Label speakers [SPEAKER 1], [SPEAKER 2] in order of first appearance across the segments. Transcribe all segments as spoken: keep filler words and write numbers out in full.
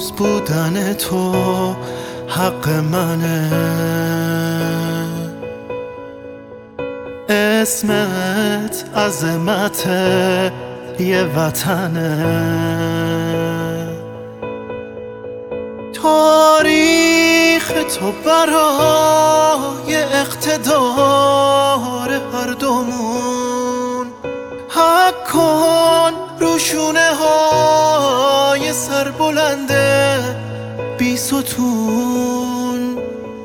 [SPEAKER 1] روز بودن تو حق منه، اسمت عظمت یه وطنه، تاریخ تو برای اقتدار هر دومون، حق کن روشونه های سربلنده بی ستون.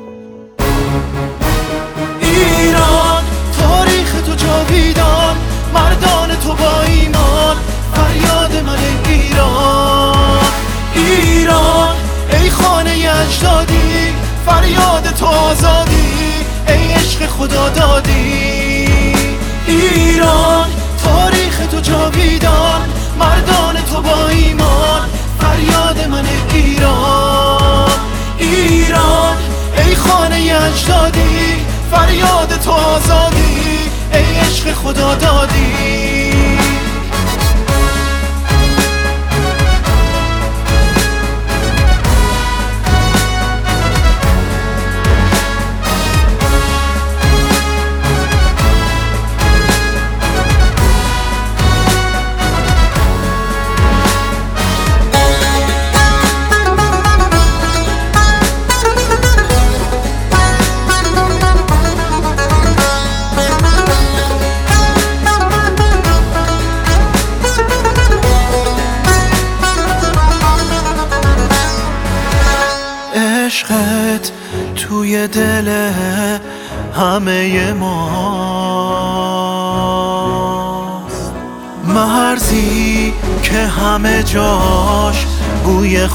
[SPEAKER 1] ایران تاریخ تو جاویدان، مردان تو با ایمان، فریاد من ایران. ایران ای خانه اجدادی، فریاد تو آزادی، ای عشق خدا دادی. ایران تاریخ تو جاویدان، مردان تو با ایمان، فریاد من ایران. ایران ای خانه اجدادی، فریاد تو آزادی، ای عشق خدا دادی. عشقت توی دل همه ماست، مرزی که همه جاش بوی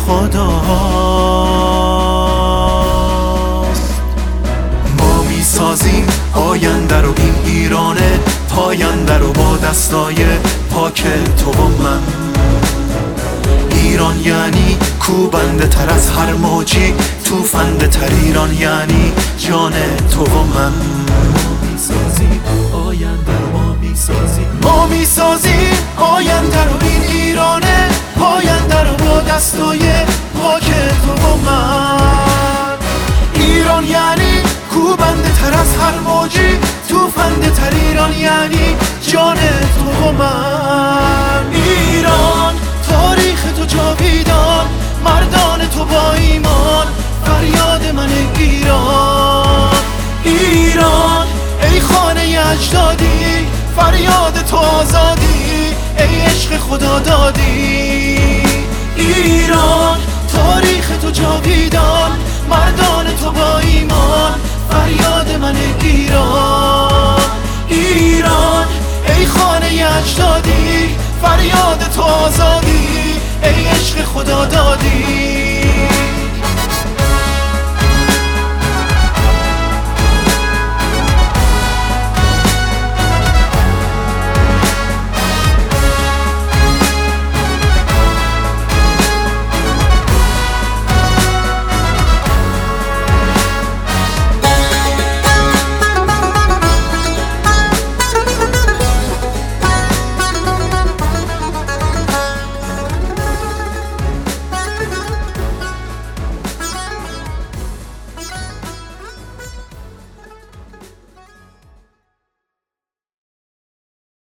[SPEAKER 1] خداست. ما میسازیم آینده رو، این ایرانه پاینده رو، با دستای پاک تو و من. ایران یعنی کوبنده تر از هر موجی، توفنده تر. ایران یعنی جان تو و من. ما میسازیم آینده رو، ما میسازیم ما میسازیم آینده رو، این ایرانه پاینده رو، با دستای پاک تو و من. ایران یعنی کوبنده تر از هر موجی، توفنده تر. ایران یعنی جان تو و من. ایران تاریخ تو جاویدان، مردان تو با ایمان، فریاد من ایران. ایران ای خانه اجدادی، فریاد تو آزادی، ای عشق خدا دادی. ایران تاریخ تو جاویدان، مردان تو با ایمان، فریاد من ایران. ایران ای خانه اجدادی، فریاد تو آزادی، ای عشق خدا دادی.